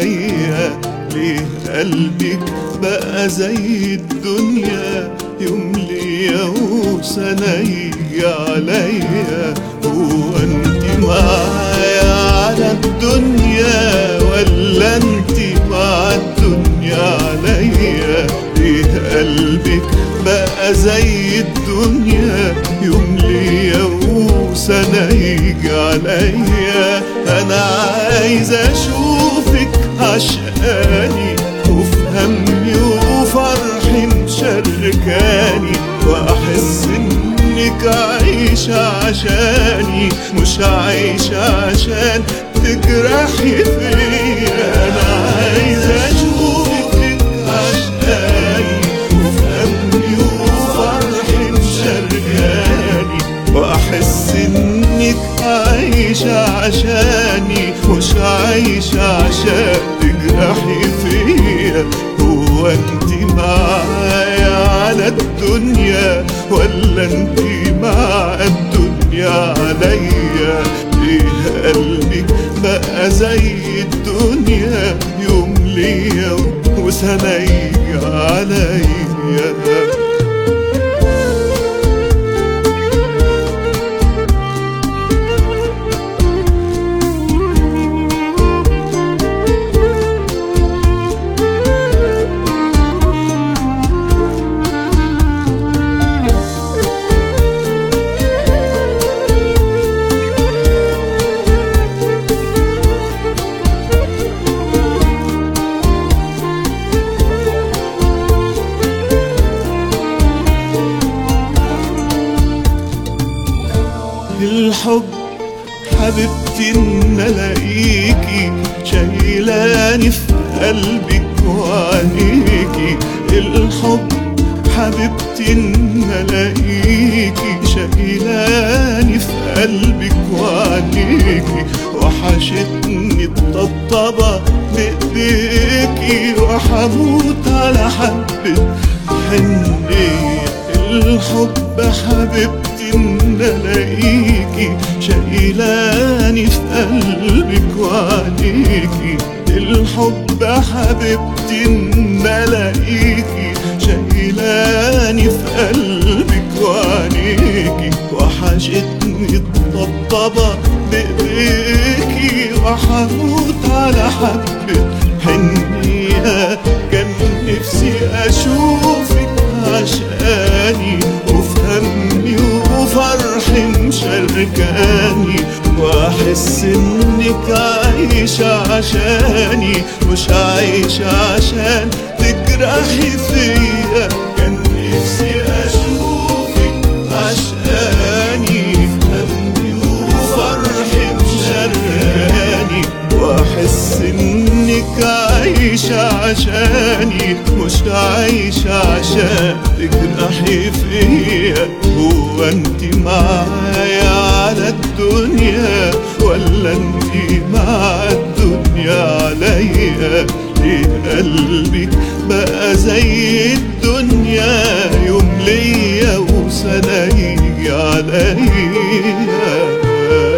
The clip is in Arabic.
عليا؟ ليه قلبك بقى زي الدنيا؟ يوم ليا وسنة يجي عليا. هو انت معايا على الدنيا ولا انت مع الدنيا عليا؟ ليه قلبك بقى زي الدنيا؟ يوم ليا وسنة يجي عليا. انا عايز اشوفك عشقاني، وفي همي وفرحي مشاركاني، واحس انك عايشة عشاني، مش عايشة عشان تجرحي فيا. انا عايز اشوفك عشقاني، وفي همي وفرحي مشاركاني، واحس انك عايشة عشاني، مش عايشة عشان تجرحي فيا. هو انت معايا على الدنيا ولا انت مع الدنيا عليا؟ ليه قلبك بقى زي الدنيا؟ يوم ليا وسنة يجي عليا. الحب حبيبتي ان الاقيكي شايلاني في قلبك وعينيكي. الحب حبيبتي ان الاقيكي شايلاني في قلبك وعينيكي، وحشتني الطبطبة بايديكي، وحموت على حبة حنية. الحب حبيبتي ان الاقيكي شايلاني في قلبك وعينيكي. الحب حبيبتي ان الاقيكي شايلاني في قلبك وعينيكي، وحشتني الطبطبة بايديكي، وحموت على حبة حنية. كان نفسي اشوفك عشقاني، وفي همي وفرحي مشاركاني، واحس انك عايشة عشاني، مش عايشة عشان تجرحي فيا. كان نفسي اشوفك عشقاني، في همي وفرحي مشاركاني، واحس انك عايشة عشاني، مش عايشة عشان تجرحي فيا. هو انت معايا على الدنيا ولا انت مع الدنيا عليا؟ ليه قلبك بقى زي الدنيا؟ يوم ليا وسنة يجي عليا.